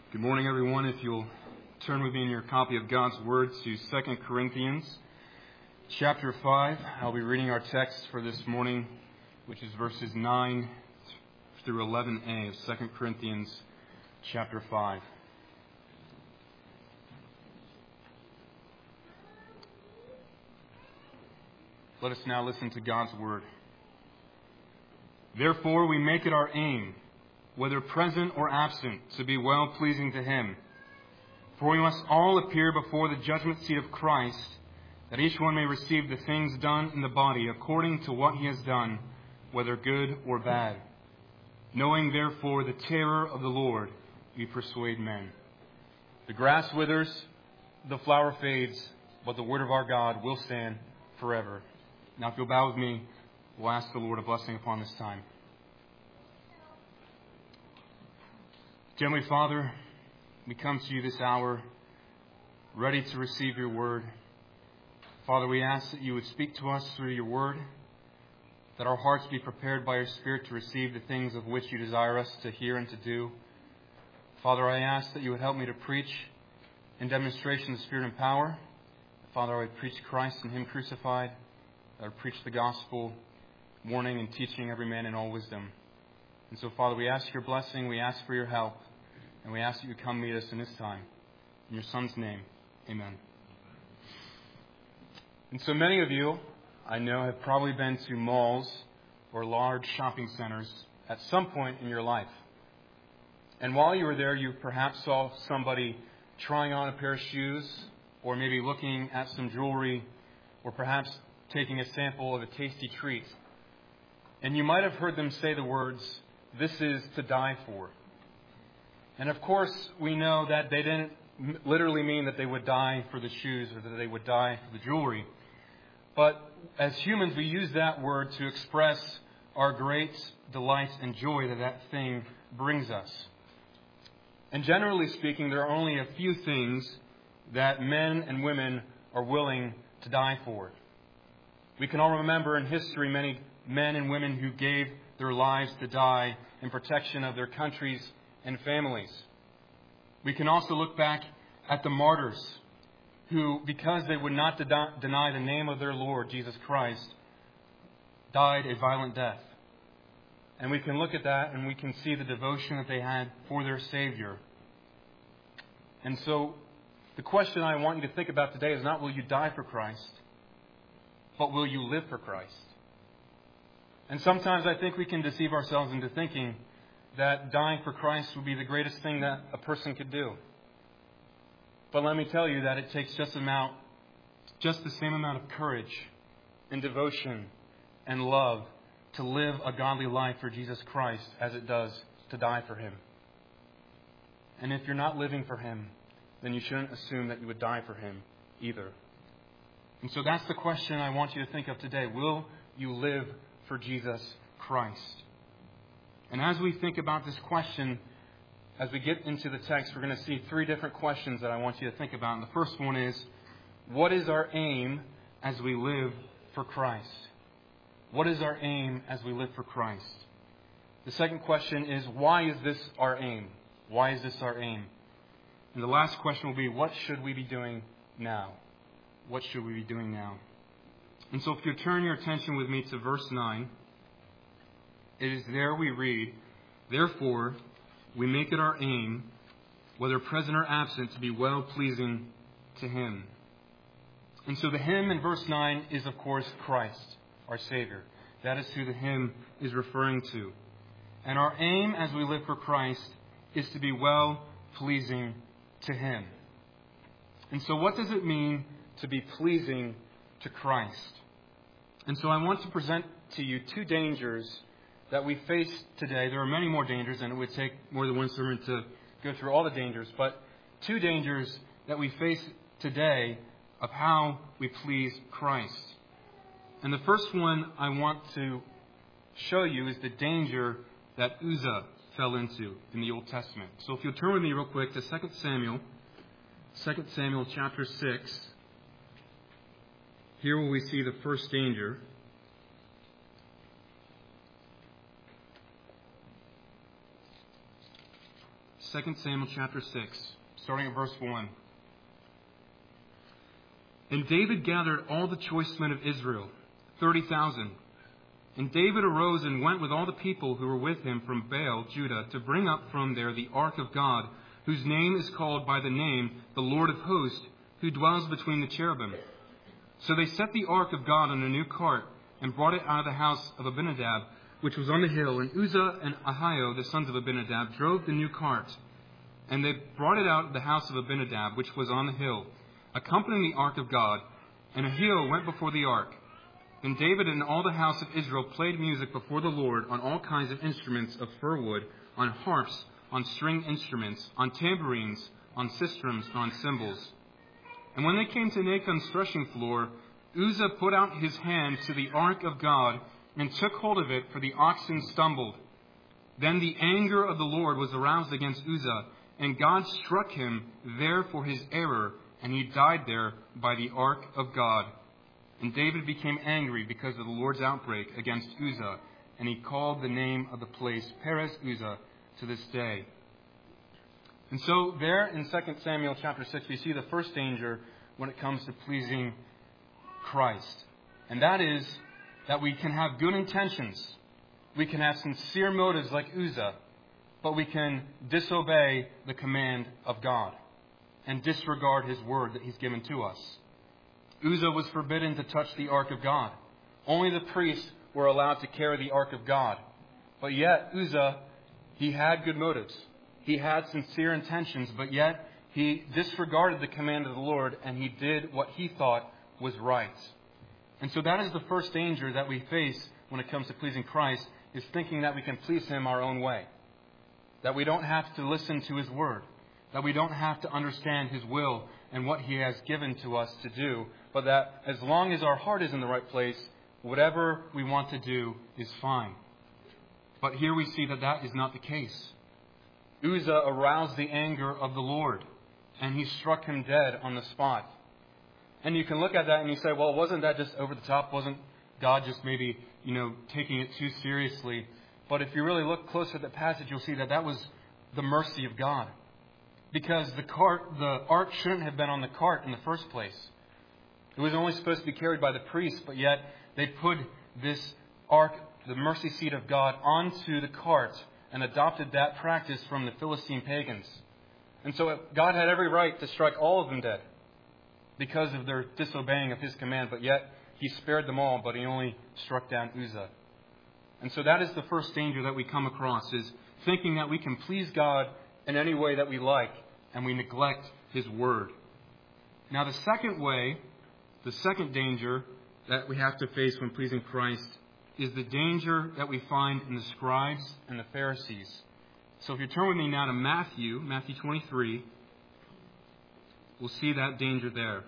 Good morning, everyone. If you'll turn with me in your copy of God's Word to 2 Corinthians chapter 5. I'll be reading our text for this morning, which is verses 9 through 11a of 2 Corinthians chapter 5. Let us now listen to God's Word. Therefore, we make it our aim, whether present or absent, to be well-pleasing to Him. For we must all appear before the judgment seat of Christ, that each one may receive the things done in the body according to what he has done, whether good or bad. Knowing therefore the terror of the Lord, we persuade men. The grass withers, the flower fades, but the word of our God will stand forever. Now if you'll bow with me, we'll ask the Lord a blessing upon this time. Heavenly Father, we come to you this hour, ready to receive your word. Father, we ask that you would speak to us through your word, that our hearts be prepared by your Spirit to receive the things of which you desire us to hear and to do. Father, I ask that you would help me to preach in demonstration of Spirit and power. Father, I would preach Christ and Him crucified. I would preach the gospel, warning and teaching every man in all wisdom. And so, Father, we ask your blessing, we ask for your help, and we ask that you come meet us in this time. In your Son's name, amen. And so many of you, I know, have probably been to malls or large shopping centers at some point in your life. And while you were there, you perhaps saw somebody trying on a pair of shoes, or maybe looking at some jewelry, or perhaps taking a sample of a tasty treat. And you might have heard them say the words, "This is to die for." And of course, we know that they didn't literally mean that they would die for the shoes or that they would die for the jewelry. But as humans, we use that word to express our great delight and joy that that thing brings us. And generally speaking, there are only a few things that men and women are willing to die for. We can all remember in history many men and women who gave their lives to die in protection of their countries and families. We can also look back at the martyrs who, because they would not deny the name of their Lord, Jesus Christ, died a violent death. And we can look at that and we can see the devotion that they had for their Savior. And so the question I want you to think about today is not will you die for Christ, but will you live for Christ? And sometimes I think we can deceive ourselves into thinking that dying for Christ would be the greatest thing that a person could do. But let me tell you that it takes just the same amount of courage and devotion and love to live a godly life for Jesus Christ as it does to die for Him. And if you're not living for Him, then you shouldn't assume that you would die for Him either. And so that's the question I want you to think of today. Will you live for Jesus Christ? And as we think about this question, as we get into the text, we're going to see three different questions that I want you to think about. And the first one is, what is our aim as we live for Christ? What is our aim as we live for Christ? The second question is, why is this our aim? Why is this our aim? And the last question will be, what should we be doing now? What should we be doing now? And so if you turn your attention with me to verse 9, it is there we read, "Therefore, we make it our aim, whether present or absent, to be well-pleasing to Him." And so the hymn in verse 9 is, of course, Christ, our Savior. That is who the hymn is referring to. And our aim as we live for Christ is to be well-pleasing to Him. And so what does it mean to be pleasing to Christ? And so I want to present to you two dangers that we face today. There are many more dangers, and it would take more than one sermon to go through all the dangers, but two dangers that we face today of how we please Christ. And the first one I want to show you is the danger that Uzzah fell into in the Old Testament. So if you'll turn with me real quick to 2 Samuel chapter 6. Here will we see the first danger. 2 Samuel chapter 6, starting at verse 1. And David gathered all the choice men of Israel, 30,000. And David arose and went with all the people who were with him from Baal, Judah, to bring up from there the ark of God, whose name is called by the name, the Lord of hosts, who dwells between the cherubim. So they set the ark of God on a new cart, and brought it out of the house of Abinadab, which was on the hill. And Uzzah and Ahio, the sons of Abinadab, drove the new cart. And they brought it out of the house of Abinadab, which was on the hill, accompanying the ark of God. And Ahio went before the ark. Then David and all the house of Israel played music before the Lord on all kinds of instruments of fir wood, on harps, on string instruments, on tambourines, on sistrums, and on cymbals. And when they came to Nachon's threshing floor, Uzzah put out his hand to the ark of God and took hold of it, for the oxen stumbled. Then the anger of the Lord was aroused against Uzzah, and God struck him there for his error, and he died there by the ark of God. And David became angry because of the Lord's outbreak against Uzzah, and he called the name of the place Perez Uzzah to this day. And so there in 2 Samuel chapter 6, we see the first danger when it comes to pleasing Christ. And that is that we can have good intentions. We can have sincere motives like Uzzah, but we can disobey the command of God and disregard his word that he's given to us. Uzzah was forbidden to touch the ark of God. Only the priests were allowed to carry the ark of God. But yet, Uzzah, he had good motives. He had sincere intentions, but yet he disregarded the command of the Lord, and he did what he thought was right. And so that is the first danger that we face when it comes to pleasing Christ, is thinking that we can please him our own way. That we don't have to listen to his word. That we don't have to understand his will and what he has given to us to do. But that as long as our heart is in the right place, whatever we want to do is fine. But here we see that that is not the case. Uzzah aroused the anger of the Lord, and he struck him dead on the spot. And you can look at that and you say, well, wasn't that just over the top? Wasn't God just maybe, taking it too seriously? But if you really look closer at the passage, you'll see that that was the mercy of God. Because the ark shouldn't have been on the cart in the first place. It was only supposed to be carried by the priests, but yet they put this ark, the mercy seat of God, onto the cart and adopted that practice from the Philistine pagans. And so God had every right to strike all of them dead because of their disobeying of his command, but yet he spared them all, but he only struck down Uzzah. And so that is the first danger that we come across, is thinking that we can please God in any way that we like, and we neglect his word. Now the second danger that we have to face when pleasing Christ is the danger that we find in the scribes and the Pharisees. So if you turn with me now to Matthew 23, we'll see that danger there.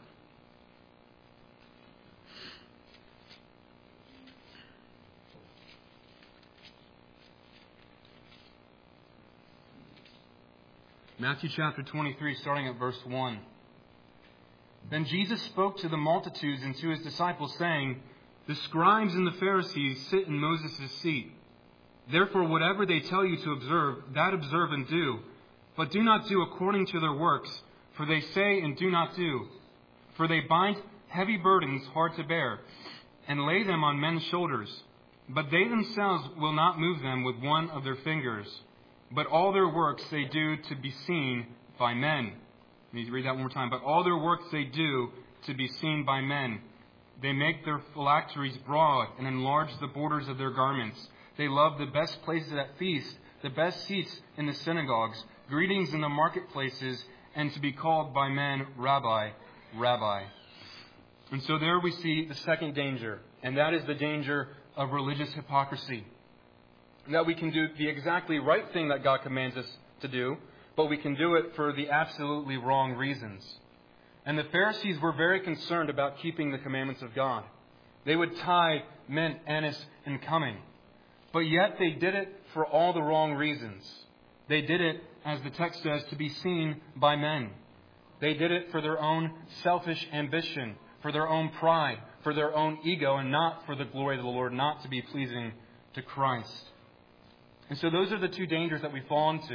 Matthew chapter 23, starting at verse 1. Then Jesus spoke to the multitudes and to his disciples, saying, "The scribes and the Pharisees sit in Moses' seat. Therefore, whatever they tell you to observe, that observe and do. But do not do according to their works, for they say and do not do. For they bind heavy burdens hard to bear, and lay them on men's shoulders. But they themselves will not move them with one of their fingers. But all their works they do to be seen by men." I need to read that one more time. "But all their works they do to be seen by men. They make their phylacteries broad and enlarge the borders of their garments. They love the best places at feasts, the best seats in the synagogues, greetings in the marketplaces, and to be called by men, Rabbi, Rabbi." And so there we see the second danger, and that is the danger of religious hypocrisy. That we can do the exactly right thing that God commands us to do, but we can do it for the absolutely wrong reasons. And the Pharisees were very concerned about keeping the commandments of God. They would tithe mint, anise, and cumin. But yet they did it for all the wrong reasons. They did it, as the text says, to be seen by men. They did it for their own selfish ambition, for their own pride, for their own ego, and not for the glory of the Lord, not to be pleasing to Christ. And so those are the two dangers that we fall into.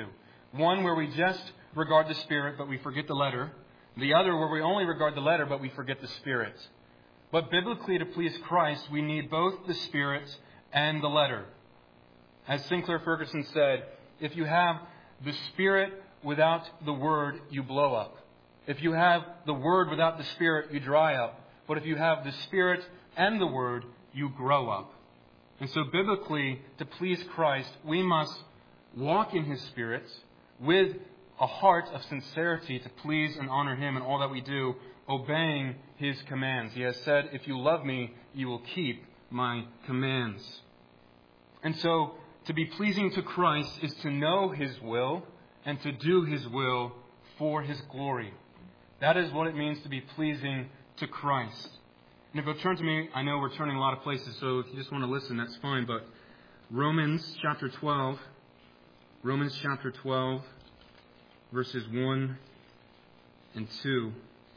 One where we just regard the Spirit, but we forget the letter. The other where we only regard the letter, but we forget the Spirit. But biblically, to please Christ, we need both the Spirit and the letter. As Sinclair Ferguson said, if you have the Spirit without the Word, you blow up. If you have the Word without the Spirit, you dry up. But if you have the Spirit and the Word, you grow up. And so biblically, to please Christ, we must walk in His Spirit with a heart of sincerity to please and honor Him in all that we do, obeying His commands. He has said, if you love me, you will keep my commands. And so, to be pleasing to Christ is to know His will and to do His will for His glory. That is what it means to be pleasing to Christ. And if you'll turn to me, I know we're turning a lot of places, so if you just want to listen, that's fine. But Romans chapter 12, verses 1 and 2.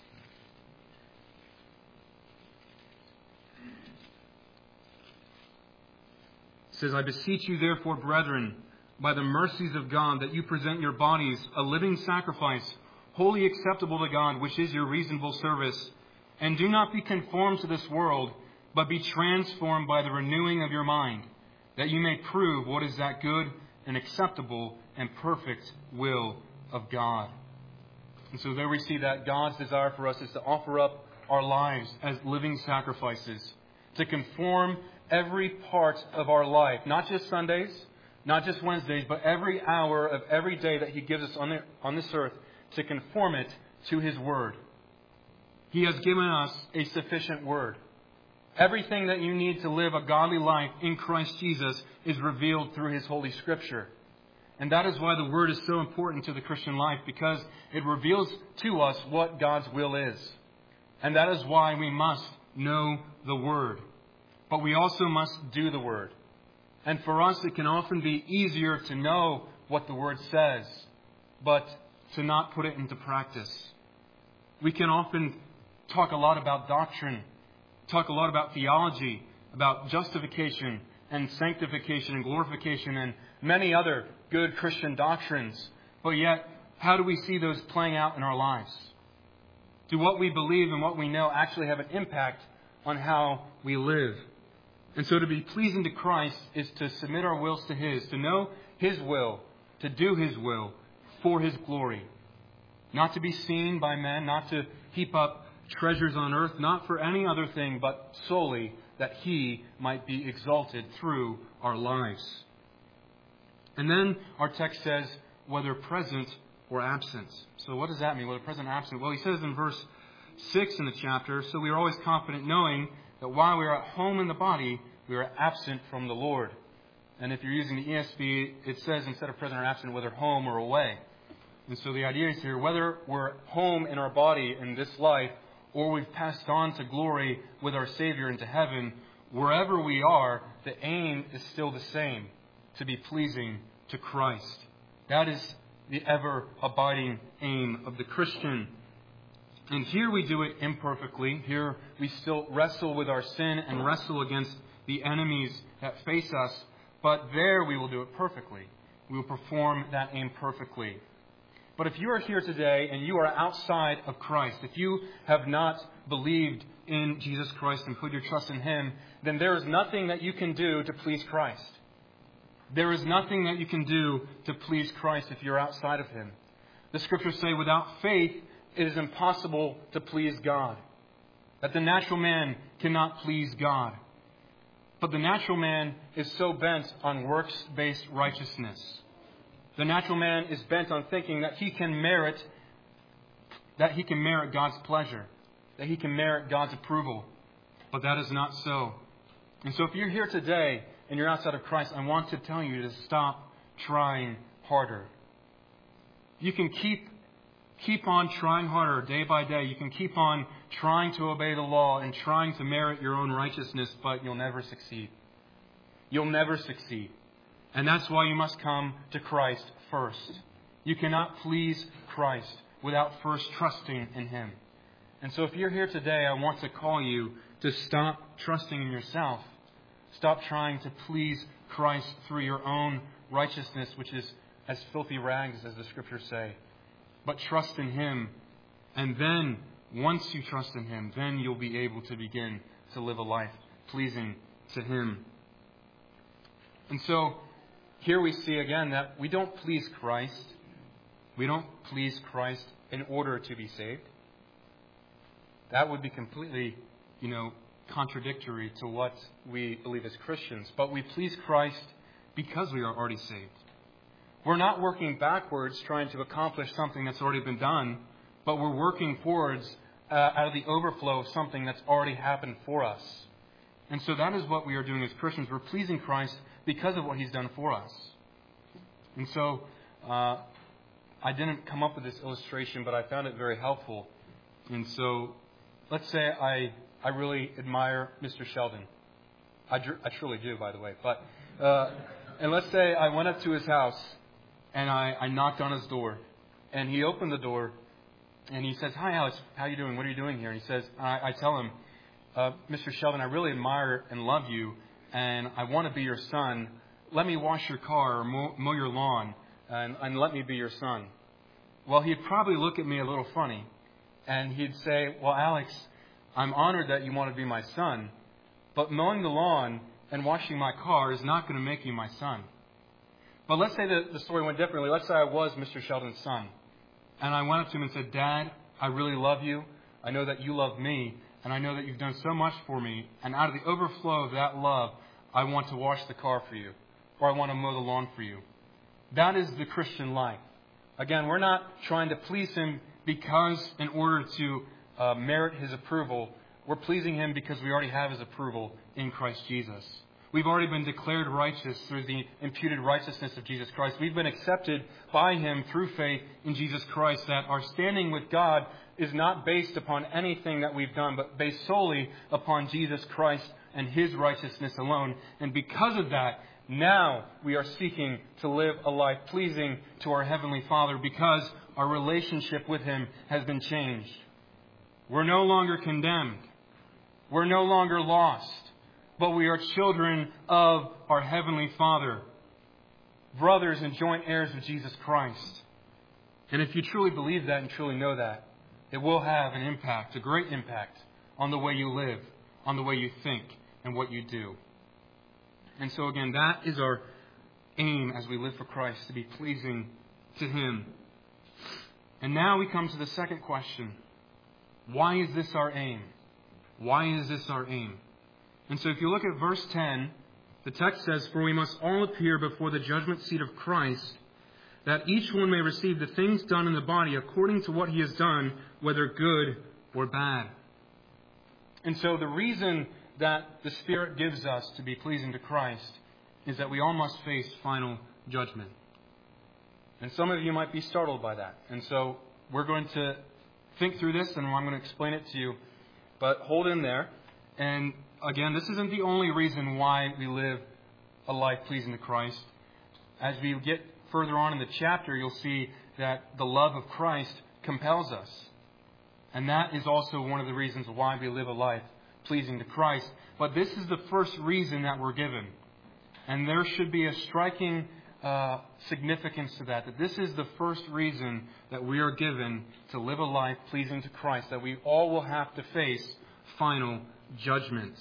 It says, I beseech you therefore, brethren, by the mercies of God, that you present your bodies a living sacrifice, wholly acceptable to God, which is your reasonable service. And do not be conformed to this world, but be transformed by the renewing of your mind, that you may prove what is that good and acceptable and perfect will of God. And so there we see that God's desire for us is to offer up our lives as living sacrifices, to conform every part of our life, not just Sundays, not just Wednesdays, but every hour of every day that He gives us on this earth, to conform it to His Word. He has given us a sufficient Word. Everything that you need to live a godly life in Christ Jesus is revealed through His Holy Scripture. And that is why the Word is so important to the Christian life, because it reveals to us what God's will is. And that is why we must know the Word. But we also must do the Word. And for us, it can often be easier to know what the Word says, but to not put it into practice. We can often talk a lot about doctrine, talk a lot about theology, about justification and sanctification and glorification and many other good Christian doctrines. But yet, how do we see those playing out in our lives? Do what we believe and what we know actually have an impact on how we live? And so to be pleasing to Christ is to submit our wills to His, to know His will, to do His will for His glory. Not to be seen by men, not to heap up treasures on earth, not for any other thing, but solely that He might be exalted through our lives. And then our text says, whether present or absent. So what does that mean, whether present or absent? Well, he says in verse 6 in the chapter, so we are always confident knowing that while we are at home in the body, we are absent from the Lord. And if you're using the ESV, it says instead of present or absent, whether home or away. And so the idea is here, whether we're home in our body in this life, or we've passed on to glory with our Savior into heaven, wherever we are, the aim is still the same, to be pleasing to Christ. That is the ever-abiding aim of the Christian. And here we do it imperfectly. Here we still wrestle with our sin and wrestle against the enemies that face us. But there we will do it perfectly. We will perform that aim perfectly. But if you are here today and you are outside of Christ, if you have not believed in Jesus Christ and put your trust in Him, then there is nothing that you can do to please Christ. There is nothing that you can do to please Christ if you're outside of Him. The Scriptures say without faith, it is impossible to please God. That the natural man cannot please God. But the natural man is so bent on works-based righteousness. The natural man is bent on thinking that he can merit God's pleasure, that he can merit God's approval. But that is not so. And so if you're here today and you're outside of Christ, I want to tell you to stop trying harder. You can keep on trying harder day by day. You can keep on trying to obey the law and trying to merit your own righteousness, but you'll never succeed. You'll never succeed. And that's why you must come to Christ first. You cannot please Christ without first trusting in Him. And so if you're here today, I want to call you to stop trusting in yourself. Stop trying to please Christ through your own righteousness, which is as filthy rags, as the Scriptures say, but trust in Him. And then, once you trust in Him, then you'll be able to begin to live a life pleasing to Him. And so, here we see again that we don't please Christ. We don't please Christ in order to be saved. That would be completely, contradictory to what we believe as Christians. But we please Christ because we are already saved. We're not working backwards trying to accomplish something that's already been done, but we're working forwards out of the overflow of something that's already happened for us. And so that is what we are doing as Christians. We're pleasing Christ because of what He's done for us. And so I didn't come up with this illustration, but I found it very helpful. And so let's say I really admire Mr. Sheldon. I truly do, by the way. But and let's say I went up to his house and I knocked on his door. And he opened the door and he says, "Hi, Alex. How are you doing? What are you doing here?" And he says, I tell him, "Mr. Sheldon, I really admire and love you, and I want to be your son. Let me wash your car or mow your lawn, and let me be your son." Well, he'd probably look at me a little funny, and he'd say, "Well, Alex, I'm honored that you want to be my son, but mowing the lawn and washing my car is not going to make you my son." But let's say that the story went differently. Let's say I was Mr. Sheldon's son, and I went up to him and said, "Dad, I really love you. I know that you love me, and I know that you've done so much for me, and out of the overflow of that love, I want to wash the car for you, or I want to mow the lawn for you." That is the Christian life. Again, we're not trying to please Him because in order to merit His approval. We're pleasing Him because we already have His approval in Christ Jesus. We've already been declared righteous through the imputed righteousness of Jesus Christ. We've been accepted by Him through faith in Jesus Christ, that our standing with God is not based upon anything that we've done, but based solely upon Jesus Christ and His righteousness alone. And because of that, now we are seeking to live a life pleasing to our Heavenly Father because our relationship with Him has been changed. We're no longer condemned. We're no longer lost. But we are children of our Heavenly Father, brothers and joint heirs of Jesus Christ. And if you truly believe that and truly know that, it will have an impact, a great impact, on the way you live, on the way you think, and what you do. And so again, that is our aim as we live for Christ, to be pleasing to Him. And now we come to the second question. Why is this our aim? Why is this our aim? And so if you look at verse 10, the text says, "For we must all appear before the judgment seat of Christ, that each one may receive the things done in the body according to what he has done, whether good or bad." And so the reason that the Spirit gives us to be pleasing to Christ is that we all must face final judgment. And some of you might be startled by that. And so we're going to think through this, and I'm going to explain it to you. But hold in there. And again, this isn't the only reason why we live a life pleasing to Christ. As we get further on in the chapter, you'll see that the love of Christ compels us. And that is also one of the reasons why we live a life pleasing to Christ. But this is the first reason that we're given. And there should be a striking significance to that this is the first reason that we are given to live a life pleasing to Christ, that we all will have to face final judgment.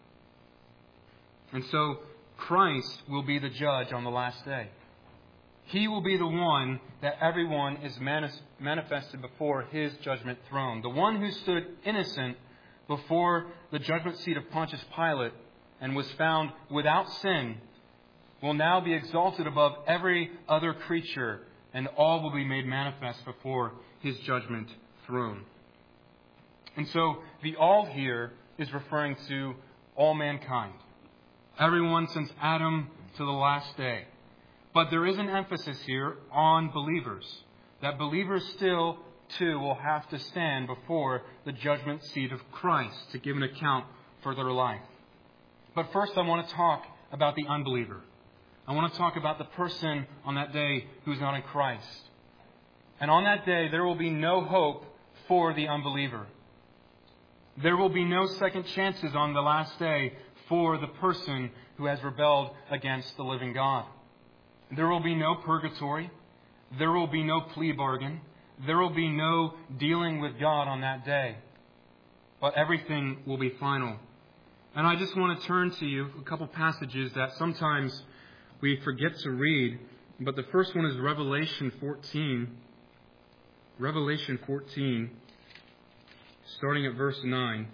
And so Christ will be the judge on the last day. He will be the one that everyone is manifested before His judgment throne. The one who stood innocent before the judgment seat of Pontius Pilate and was found without sin will now be exalted above every other creature, and all will be made manifest before His judgment throne. And so the all here is referring to all mankind. Everyone since Adam to the last day. But there is an emphasis here on believers. That believers still, too, will have to stand before the judgment seat of Christ to give an account for their life. But first I want to talk about the unbeliever. I want to talk about the person on that day who is not in Christ. And on that day, there will be no hope for the unbeliever. There will be no second chances on the last day for the person who has rebelled against the living God. There will be no purgatory. There will be no plea bargain. There will be no dealing with God on that day. But everything will be final. And I just want to turn to you a couple passages that sometimes we forget to read. But the first one is Revelation 14. Revelation 14, starting at verse 9.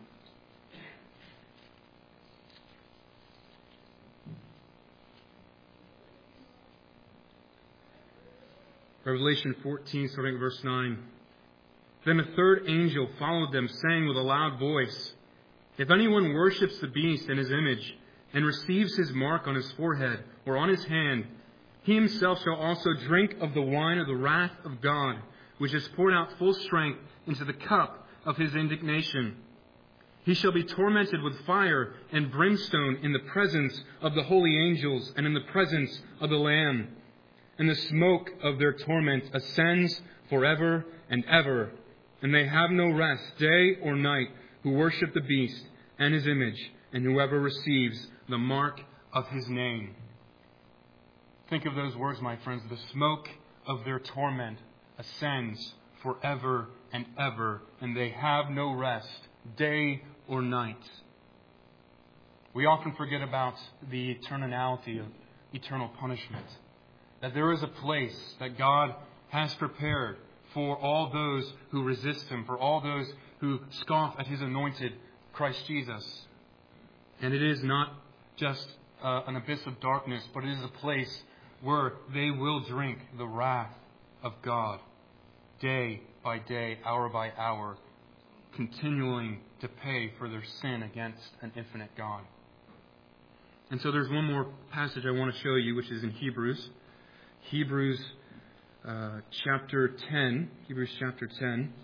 Revelation 14, starting at verse 9. Then a third angel followed them, saying with a loud voice, "If anyone worships the beast and his image, and receives his mark on his forehead or on his hand, he himself shall also drink of the wine of the wrath of God, which is poured out full strength into the cup of his indignation. He shall be tormented with fire and brimstone in the presence of the holy angels and in the presence of the Lamb. And the smoke of their torment ascends forever and ever. And they have no rest, day or night, who worship the beast and his image, and whoever receives the mark of his name." Think of those words, my friends. The smoke of their torment ascends forever and ever, and they have no rest, day or night. We often forget about the eternality of eternal punishment. That there is a place that God has prepared for all those who resist Him, for all those who scoff at His anointed Christ Jesus. And it is not just an abyss of darkness, but it is a place where they will drink the wrath of God day by day, hour by hour, continuing to pay for their sin against an infinite God. And so there's one more passage I want to show you, which is in Hebrews. Hebrews chapter 10. Hebrews chapter 10.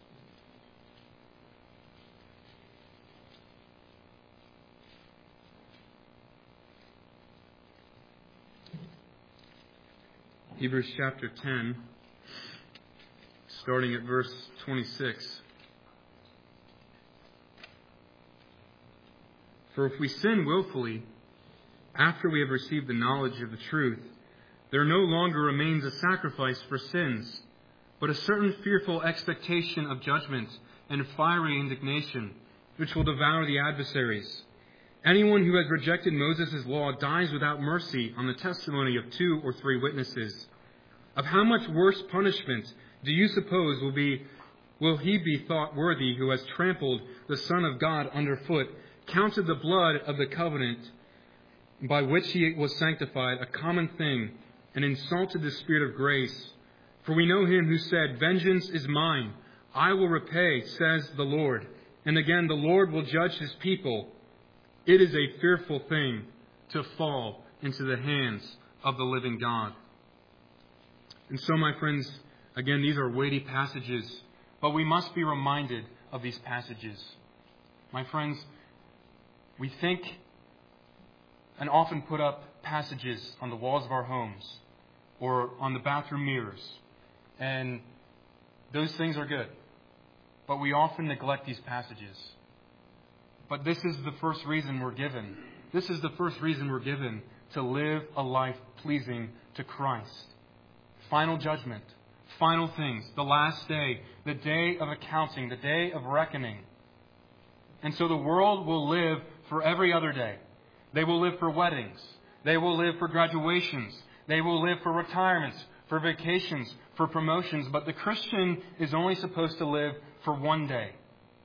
Hebrews chapter 10, starting at verse 26. "For if we sin willfully, after we have received the knowledge of the truth, there no longer remains a sacrifice for sins, but a certain fearful expectation of judgment and fiery indignation, which will devour the adversaries. Anyone who has rejected Moses' law dies without mercy on the testimony of 2 or 3 witnesses. Of how much worse punishment do you suppose will he be thought worthy who has trampled the Son of God underfoot, counted the blood of the covenant by which he was sanctified a common thing, and insulted the Spirit of grace? For we know him who said, 'Vengeance is mine, I will repay, says the Lord.' And again, the Lord will judge his people. It is a fearful thing to fall into the hands of the living God." And so, my friends, again, these are weighty passages, but we must be reminded of these passages. My friends, we think and often put up passages on the walls of our homes or on the bathroom mirrors, and those things are good, but we often neglect these passages. But this is the first reason we're given. This is the first reason we're given to live a life pleasing to Christ. Final judgment, final things, the last day, the day of accounting, the day of reckoning. And so the world will live for every other day. They will live for weddings. They will live for graduations. They will live for retirements, for vacations, for promotions. But the Christian is only supposed to live for one day.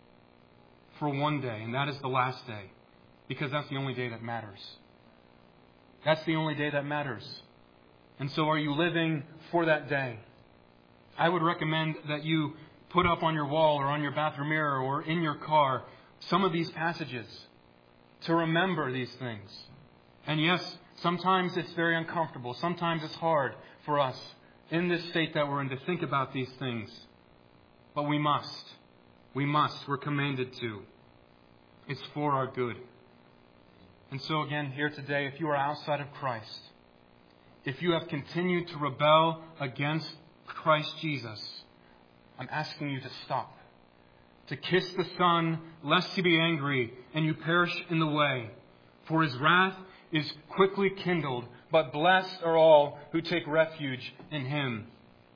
For one day, and that is the last day. Because that's the only day that matters. That's the only day that matters. And so are you living for that day? I would recommend that you put up on your wall or on your bathroom mirror or in your car some of these passages to remember these things. And yes, sometimes it's very uncomfortable. Sometimes it's hard for us in this state that we're in to think about these things. But we must. We must. We're commanded to. It's for our good. And so again, here today, if you are outside of Christ, if you have continued to rebel against Christ Jesus, I'm asking you to stop. To kiss the Son, lest he be angry and you perish in the way. For his wrath is quickly kindled, but blessed are all who take refuge in him.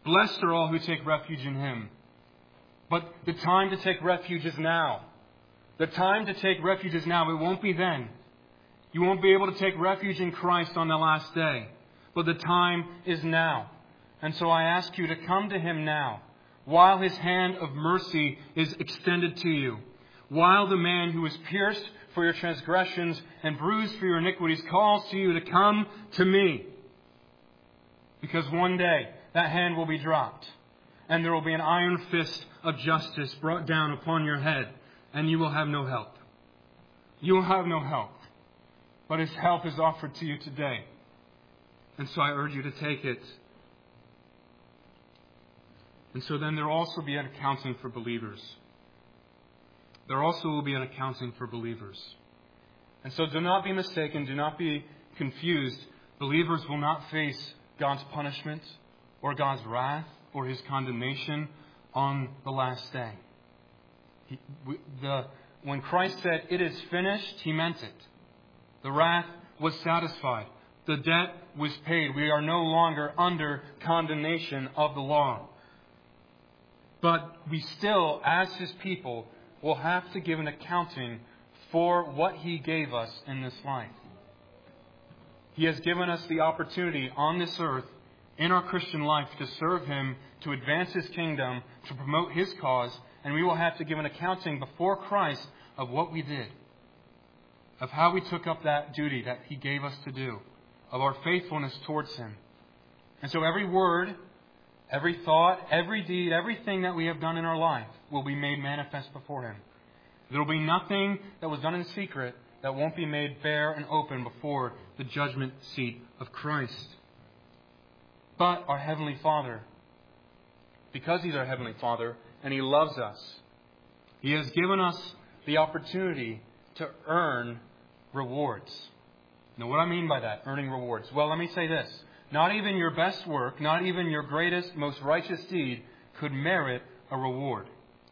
Blessed are all who take refuge in Him. But the time to take refuge is now. The time to take refuge is now. It won't be then. You won't be able to take refuge in Christ on the last day. But the time is now. And so I ask you to come to Him now, while His hand of mercy is extended to you. While the man who was pierced for your transgressions and bruised for your iniquities calls to you to come to me. Because one day that hand will be dropped, and there will be an iron fist of justice brought down upon your head, and you will have no help. You will have no help. But His help is offered to you today. And so I urge you to take it. And so then there will also be an accounting for believers. There also will be an accounting for believers. And so do not be mistaken, do not be confused. Believers will not face God's punishment or God's wrath or His condemnation on the last day. When Christ said, "It is finished," He meant it. The wrath was satisfied. The debt was paid. We are no longer under condemnation of the law. But we still, as His people, will have to give an accounting for what He gave us in this life. He has given us the opportunity on this earth, in our Christian life, to serve Him, to advance His kingdom, to promote His cause, and we will have to give an accounting before Christ of what we did, of how we took up that duty that He gave us to do, of our faithfulness towards Him. And so every word, every thought, every deed, everything that we have done in our life will be made manifest before Him. There will be nothing that was done in secret that won't be made bare and open before the judgment seat of Christ. But our Heavenly Father, because He's our Heavenly Father and He loves us, He has given us the opportunity to earn rewards. Now, what do I mean by that, earning rewards? Well, let me say this. Not even your best work, not even your greatest, most righteous deed could merit a reward.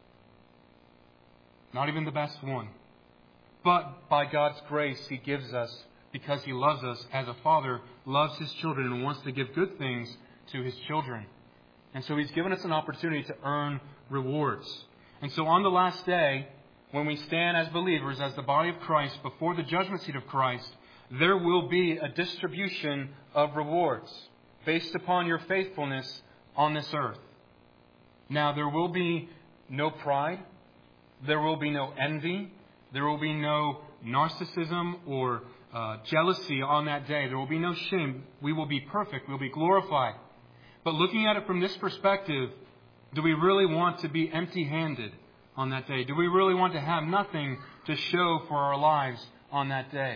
Not even the best one. But by God's grace, He gives us, because He loves us, as a father loves His children and wants to give good things to His children. And so He's given us an opportunity to earn rewards. And so on the last day, when we stand as believers, as the body of Christ, before the judgment seat of Christ, there will be a distribution of rewards based upon your faithfulness on this earth. Now, there will be no pride. There will be no envy. There will be no narcissism or jealousy on that day. There will be no shame. We will be perfect. We'll be glorified. But looking at it from this perspective, do we really want to be empty-handed on that day? Do we really want to have nothing to show for our lives on that day?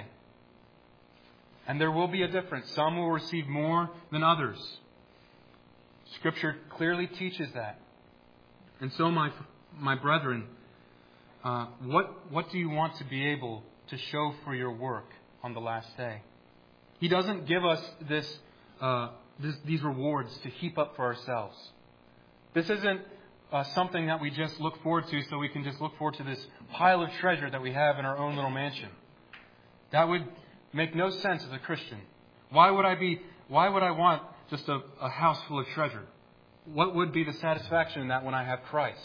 And there will be a difference. Some will receive more than others. Scripture clearly teaches that. And so, my brethren, what do you want to be able to show for your work on the last day? He doesn't give us these rewards to heap up for ourselves. This isn't something that we just look forward to so we can just look forward to this pile of treasure that we have in our own little mansion. That would make no sense as a Christian. Why would I want just a house full of treasure? What would be the satisfaction in that when I have Christ?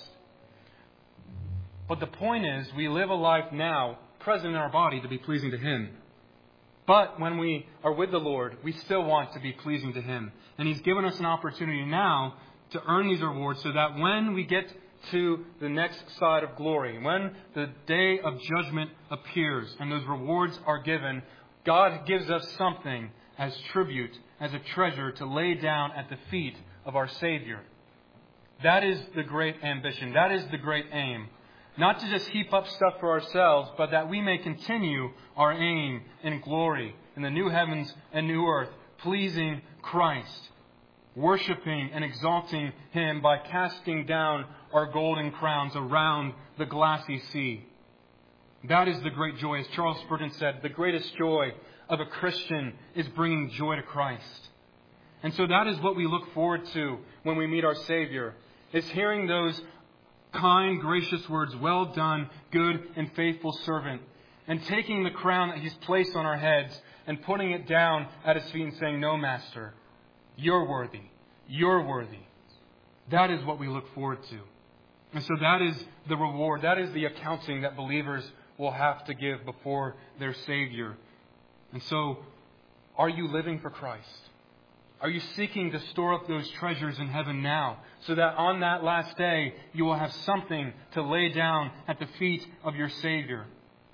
But the point is, we live a life now, present in our body, to be pleasing to Him. But when we are with the Lord, we still want to be pleasing to Him. And He's given us an opportunity now to earn these rewards so that when we get to the next side of glory, when the day of judgment appears and those rewards are given, God gives us something as tribute, as a treasure to lay down at the feet of our Savior. That is the great ambition. That is the great aim. Not to just heap up stuff for ourselves, but that we may continue our aim in glory, in the new heavens and new earth, pleasing Christ, worshiping and exalting Him by casting down our golden crowns around the glassy sea. That is the great joy. As Charles Spurgeon said, the greatest joy of a Christian is bringing joy to Christ. And so that is what we look forward to when we meet our Savior, is hearing those kind, gracious words, "Well done, good and faithful servant," and taking the crown that He's placed on our heads and putting it down at His feet and saying, "No, Master, you're worthy. You're worthy. That is what we look forward to. And so that is the reward. That is the accounting that believers will have to give before their Savior. And so, are you living for Christ? Are you seeking to store up those treasures in heaven now, so that on that last day you will have something to lay down at the feet of your Savior?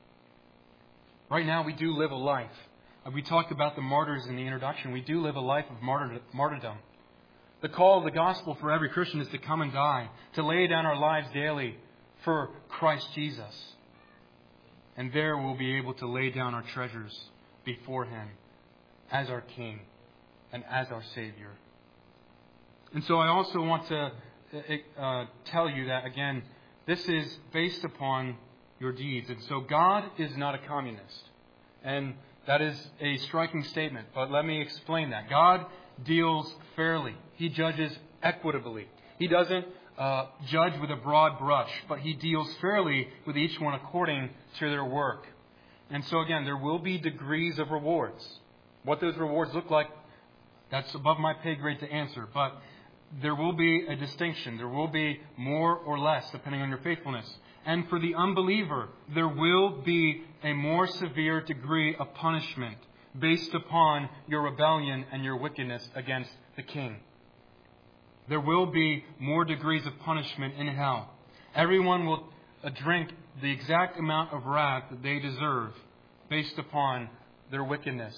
Right now we do live a life. We talked about the martyrs in the introduction. We do live a life of martyrdom. The call of the gospel for every Christian is to come and die, to lay down our lives daily for Christ Jesus. And there we'll be able to lay down our treasures before Him as our King and as our Savior. And so I also want to tell you that, again, this is based upon your deeds. And so God is not a communist. And that is a striking statement, but let me explain that. God deals fairly. He judges equitably. He doesn't judge with a broad brush, but He deals fairly with each one according to their work. And so again, there will be degrees of rewards. What those rewards look like, that's above my pay grade to answer, but there will be a distinction. There will be more or less depending on your faithfulness. And for the unbeliever, there will be a more severe degree of punishment based upon your rebellion and your wickedness against the King. There will be more degrees of punishment in hell. Everyone will drink the exact amount of wrath that they deserve based upon their wickedness.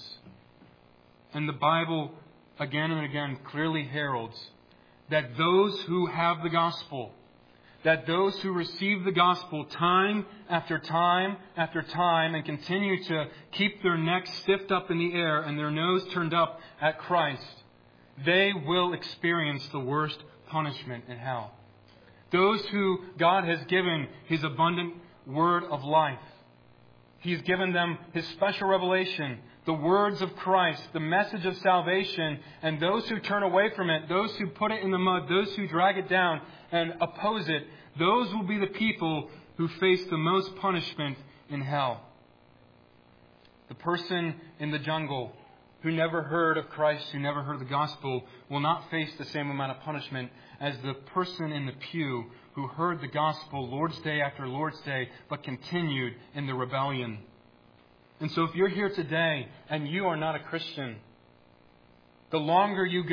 And the Bible, again and again, clearly heralds that those who have the gospel, that those who receive the gospel time after time after time and continue to keep their necks stiffed up in the air and their nose turned up at Christ, they will experience the worst punishment in hell. Those who God has given His abundant word of life, He's given them His special revelation, the words of Christ, the message of salvation, and those who turn away from it, those who put it in the mud, those who drag it down and oppose it, those will be the people who face the most punishment in hell. The person in the jungle who never heard of Christ, who never heard the gospel, will not face the same amount of punishment as the person in the pew who heard the gospel Lord's Day after Lord's Day, but continued in the rebellion. And so if you're here today and you are not a Christian, the longer you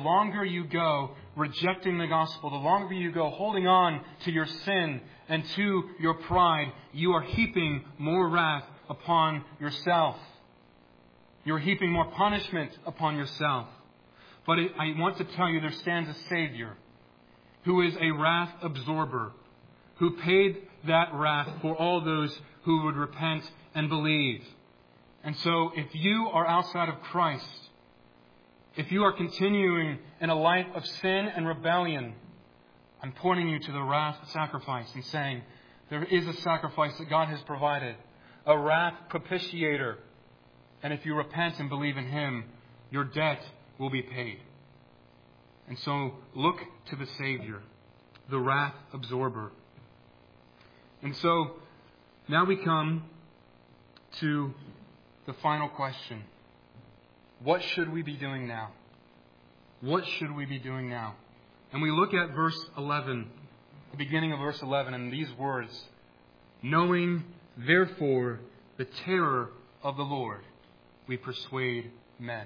go rejecting the gospel, the longer you go holding on to your sin and to your pride, you are heaping more wrath upon yourself. You're heaping more punishment upon yourself. But I want to tell you, there stands a Savior who is a wrath absorber, who paid that wrath for all those who would repent and believe. And so if you are outside of Christ, if you are continuing in a life of sin and rebellion, I'm pointing you to the wrath sacrifice and saying there is a sacrifice that God has provided, a wrath propitiator. And if you repent and believe in Him, your debt will be paid. And so look to the Savior, the wrath absorber. And so now we come to the final question. What should we be doing now? What should we be doing now? And we look at verse 11, the beginning of verse 11, and these words, knowing, therefore, the terror of the Lord, we persuade men.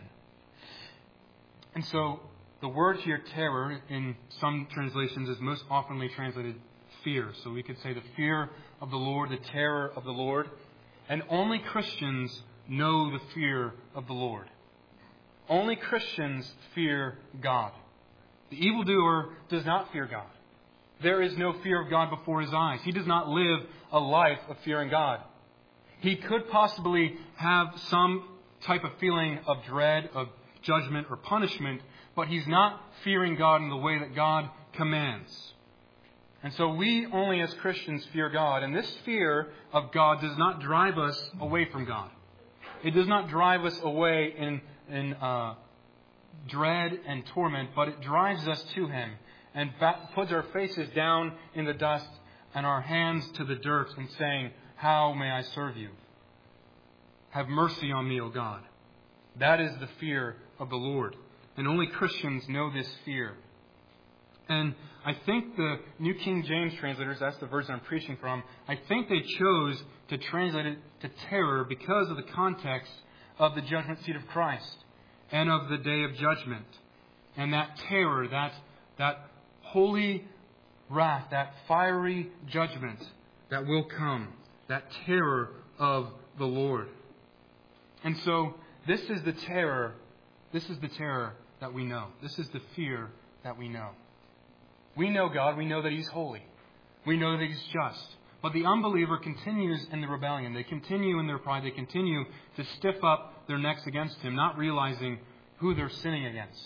And so the word here, terror, in some translations is most oftenly translated fear. So we could say the fear of the Lord, the terror of the Lord. And only Christians know the fear of the Lord. Only Christians fear God. The evildoer does not fear God. There is no fear of God before his eyes. He does not live a life of fearing God. He could possibly have some type of feeling of dread, of judgment or punishment, but he's not fearing God in the way that God commands. And so we only as Christians fear God. And this fear of God does not drive us away from God. It does not drive us away in dread and torment, but it drives us to Him and puts our faces down in the dust and our hands to the dirt and saying, how may I serve you? Have mercy on me, O God. That is the fear of the Lord. And only Christians know this fear. And I think the New King James translators, that's the version I'm preaching from, I think they chose to translate it to terror because of the context of the judgment seat of Christ and of the day of judgment. And that terror, that holy wrath, that fiery judgment that will come, that terror of the Lord. And so this is the terror that we know. This is the fear that we know. We know God. We know that He's holy. We know that He's just. But the unbeliever continues in the rebellion. They continue in their pride. They continue to stiff up their necks against Him, not realizing who they're sinning against.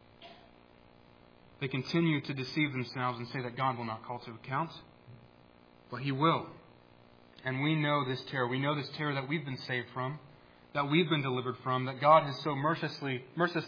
They continue to deceive themselves and say that God will not call to account. But He will. And we know this terror. We know this terror that we've been saved from, that we've been delivered from, that God has so mercifully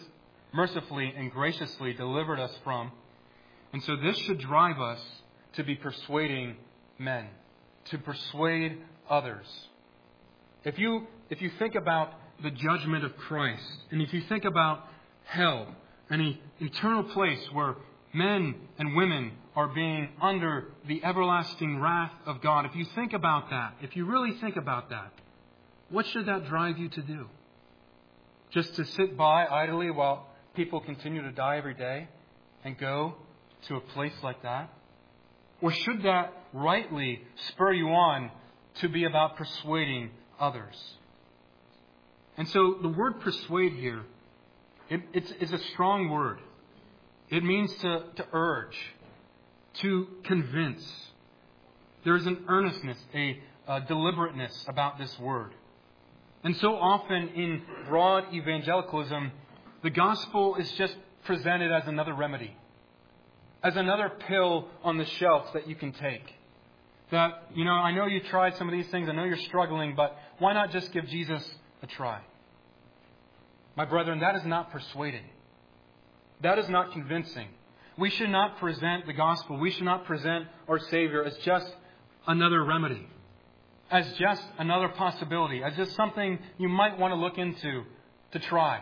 and graciously delivered us from. And so this should drive us to be persuading men, to persuade others. If you think about the judgment of Christ, and if you think about hell, an eternal place where men and women are being under the everlasting wrath of God, if you think about that, if you really think about that, what should that drive you to do? Just to sit by idly while people continue to die every day and go to a place like that? Or should that rightly spur you on to be about persuading others? And so the word persuade here, it's a strong word. It means to urge, to convince. There's an earnestness, a deliberateness about this word. And so often in broad evangelicalism, the gospel is just presented as another remedy, as another pill on the shelf that you can take. That, I know you tried some of these things, I know you're struggling, but why not just give Jesus a try? My brethren, that is not persuading. That is not convincing. We should not present the gospel, we should not present our Savior as just another remedy, as just another possibility, as just something you might want to look into to try.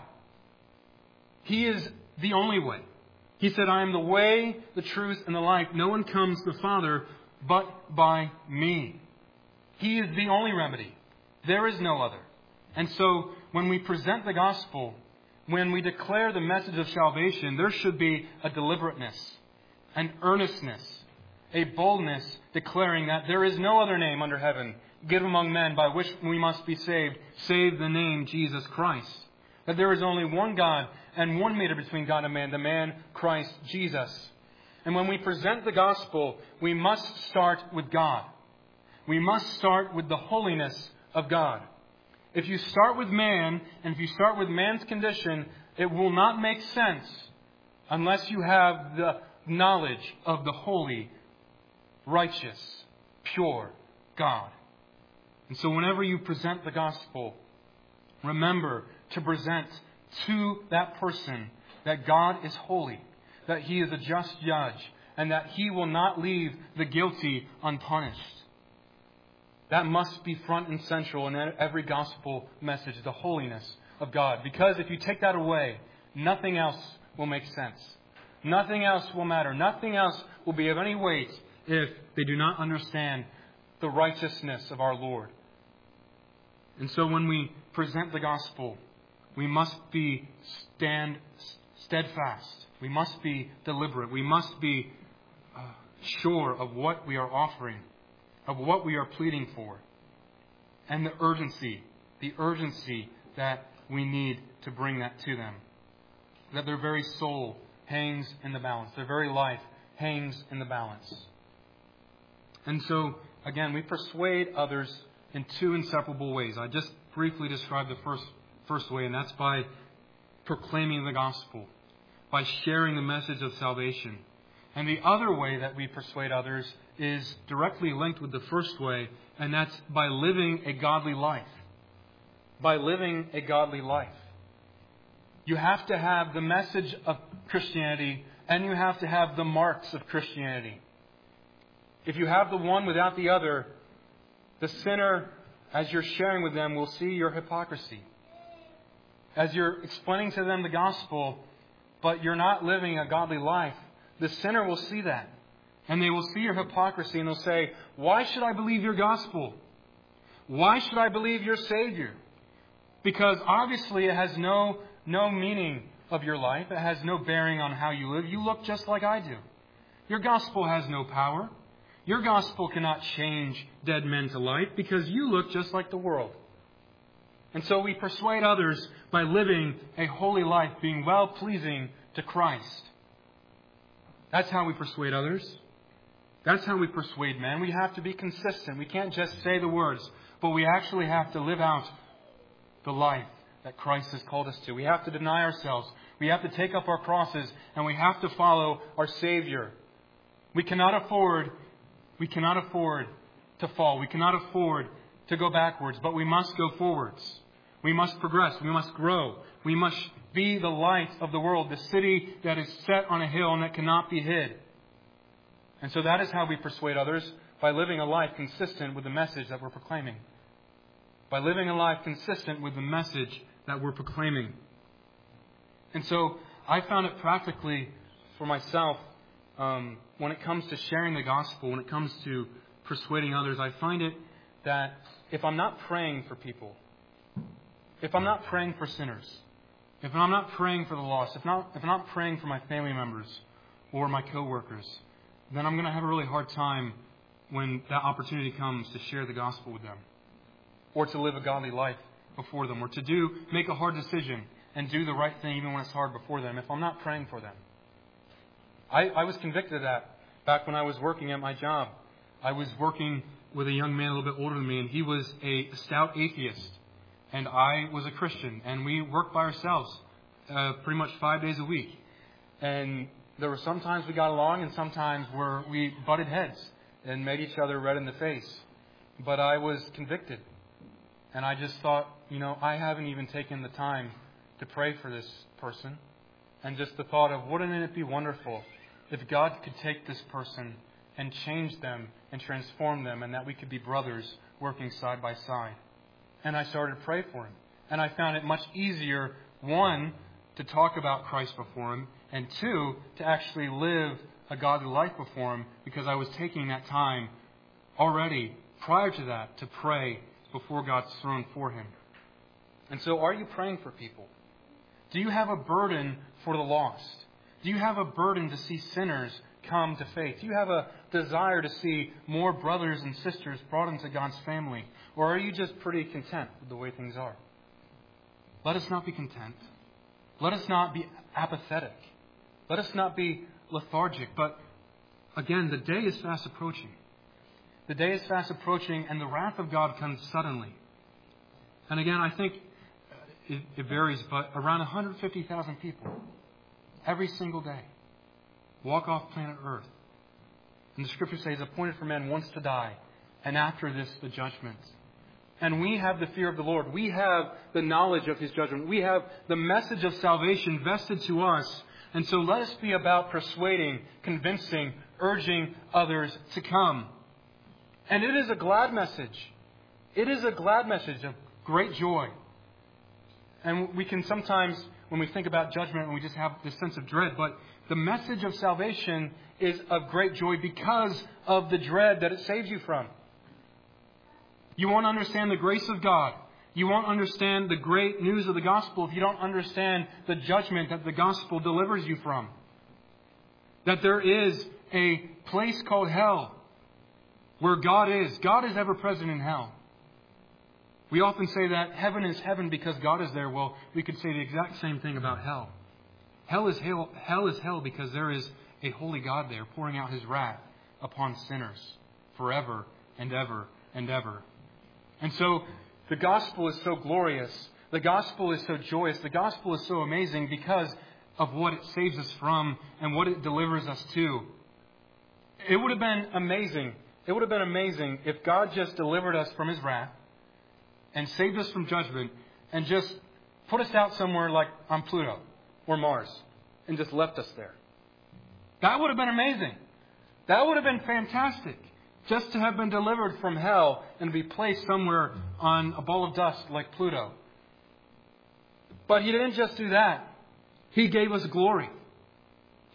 He is the only way. He said, I am the way, the truth, and the life. No one comes to the Father but by me. He is the only remedy. There is no other. And so when we present the gospel, when we declare the message of salvation, there should be a deliberateness, an earnestness, a boldness declaring that there is no other name under heaven given among men by which we must be saved, save the name Jesus Christ. That there is only one God and one mediator between God and man, the man Christ Jesus. And when we present the gospel, we must start with God. We must start with the holiness of God. If you start with man, and if you start with man's condition, it will not make sense unless you have the knowledge of the holy, righteous, pure God. And so whenever you present the gospel, remember to present to that person that God is holy, that He is a just judge, and that He will not leave the guilty unpunished. That must be front and central in every gospel message, the holiness of God. Because if you take that away, nothing else will make sense. Nothing else will matter. Nothing else will be of any weight if they do not understand the righteousness of our Lord. And so when we present the gospel, we must be steadfast. We must be deliberate. We must be sure of what we are offering, of what we are pleading for, and the urgency that we need to bring that to them. That their very soul hangs in the balance. Their very life hangs in the balance. And so, again, we persuade others in two inseparable ways. I just briefly described the first way, and that's by proclaiming the gospel, by sharing the message of salvation. And the other way that we persuade others is directly linked with the first way, and that's by living a godly life. By living a godly life. You have to have the message of Christianity, and you have to have the marks of Christianity. If you have the one without the other, the sinner, as you're sharing with them, will see your hypocrisy. As you're explaining to them the gospel, but you're not living a godly life, the sinner will see that. And they will see your hypocrisy and they'll say, why should I believe your gospel? Why should I believe your Savior? Because obviously it has no meaning of your life. It has no bearing on how you live. You look just like I do. Your gospel has no power. Your gospel cannot change dead men to life because you look just like the world. And so we persuade others by living a holy life, being well-pleasing to Christ. That's how we persuade others. That's how we persuade men. We have to be consistent. We can't just say the words, but we actually have to live out the life that Christ has called us to. We have to deny ourselves. We have to take up our crosses, and we have to follow our Savior. We cannot afford to fall. We cannot afford to go backwards, but we must go forwards. We must progress. We must grow. We must be the light of the world, the city that is set on a hill and that cannot be hid. And so that is how we persuade others, by living a life consistent with the message that we're proclaiming. By living a life consistent with the message that we're proclaiming. And so I found it practically for myself, when it comes to sharing the gospel, when it comes to persuading others, I find it that if I'm not praying for people, if I'm not praying for sinners, if I'm not praying for the lost, if I'm not praying for my family members or my coworkers, then I'm going to have a really hard time when that opportunity comes to share the gospel with them, or to live a godly life before them, or to make a hard decision and do the right thing even when it's hard before them, if I'm not praying for them. I was convicted of that back when I was working at my job. I was working with a young man a little bit older than me, and he was a stout atheist. And I was a Christian, and we worked by ourselves pretty much 5 days a week. And there were some times we got along, and sometimes where we butted heads and made each other red in the face. But I was convicted. And I just thought, I haven't even taken the time to pray for this person. And just the thought of, wouldn't it be wonderful if God could take this person and change them and transform them, and that we could be brothers working side by side. And I started to pray for him. And I found it much easier, one, to talk about Christ before him, and two, to actually live a godly life before him, because I was taking that time already, prior to that, to pray before God's throne for him. And so, are you praying for people? Do you have a burden for the lost? Do you have a burden to see sinners come to faith? Do you have a desire to see more brothers and sisters brought into God's family? Or are you just pretty content with the way things are? Let us not be content. Let us not be apathetic. Let us not be lethargic. But again, the day is fast approaching. The day is fast approaching, and the wrath of God comes suddenly. And again, I think it varies, but around 150,000 people every single day walk off planet Earth. And the Scripture says, appointed for man once to die, and after this the judgment. And we have the fear of the Lord. We have the knowledge of His judgment. We have the message of salvation vested to us. And so let us be about persuading, convincing, urging others to come. And it is a glad message. It is a glad message of great joy. And we can sometimes, when we think about judgment, we just have this sense of dread. But the message of salvation is of great joy because of the dread that it saves you from. You won't understand the grace of God. You won't understand the great news of the gospel if you don't understand the judgment that the gospel delivers you from. That there is a place called hell where God is. God is ever present in hell. We often say that heaven is heaven because God is there. Well, we could say the exact same thing about hell. Hell is hell because there is a holy God there pouring out His wrath upon sinners forever and ever and ever. And so the gospel is so glorious. The gospel is so joyous. The gospel is so amazing because of what it saves us from and what it delivers us to. It would have been amazing. It would have been amazing if God just delivered us from His wrath and saved us from judgment and just put us out somewhere like on Pluto or Mars and just left us there. That would have been amazing. That would have been fantastic. Just to have been delivered from hell and be placed somewhere on a ball of dust like Pluto. But He didn't just do that. He gave us glory.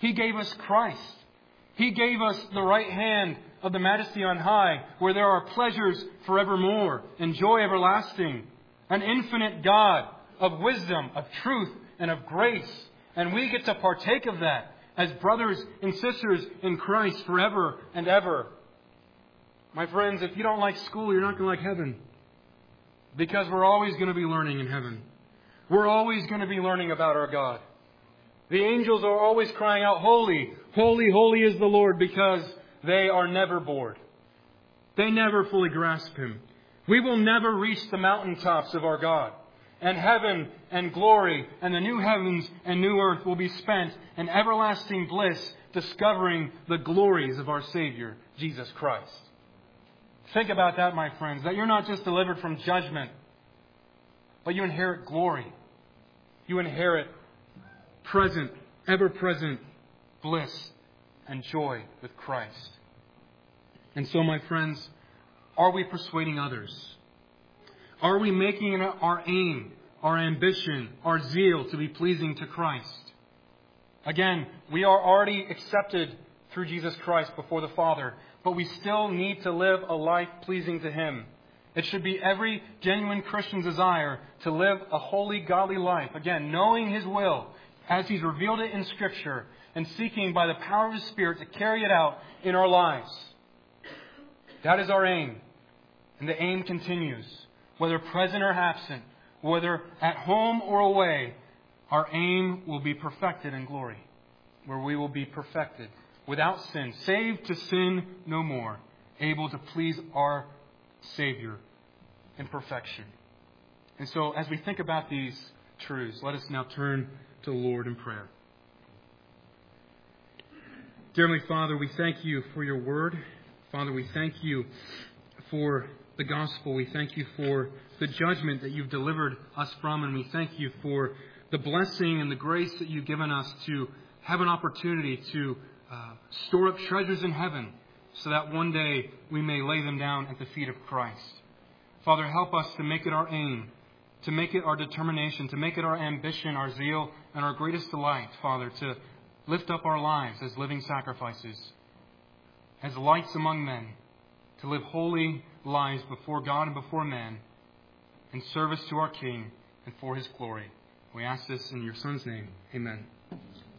He gave us Christ. He gave us the right hand of the Majesty on high, where there are pleasures forevermore and joy everlasting. An infinite God of wisdom, of truth, and of grace. And we get to partake of that as brothers and sisters in Christ forever and ever. My friends, if you don't like school, you're not going to like heaven. Because we're always going to be learning in heaven. We're always going to be learning about our God. The angels are always crying out, "Holy, holy, holy is the Lord," because they are never bored. They never fully grasp Him. We will never reach the mountaintops of our God. And heaven and glory and the new heavens and new earth will be spent in everlasting bliss, discovering the glories of our Savior, Jesus Christ. Think about that, my friends, that you're not just delivered from judgment, but you inherit glory. You inherit present, ever-present bliss and joy with Christ. And so, my friends, are we persuading others? Are we making it our aim, our ambition, our zeal to be pleasing to Christ? Again, we are already accepted through Jesus Christ before the Father, but we still need to live a life pleasing to Him. It should be every genuine Christian's desire to live a holy, godly life. Again, knowing His will as He's revealed it in Scripture and seeking by the power of His Spirit to carry it out in our lives. That is our aim. And the aim continues. Whether present or absent, whether at home or away, our aim will be perfected in glory, where we will be perfected without sin, saved to sin no more, able to please our Savior in perfection. And so, as we think about these truths, let us now turn to the Lord in prayer. Dear Heavenly Father, we thank You for Your Word. Father, we thank You for the gospel. We thank You for the judgment that You've delivered us from, and we thank You for the blessing and the grace that You've given us to have an opportunity to store up treasures in heaven so that one day we may lay them down at the feet of Christ. Father, help us to make it our aim, to make it our determination, to make it our ambition, our zeal, and our greatest delight, Father, to lift up our lives as living sacrifices, as lights among men, to live holy lives before God and before man, in service to our King and for His glory. We ask this in Your Son's name. Amen.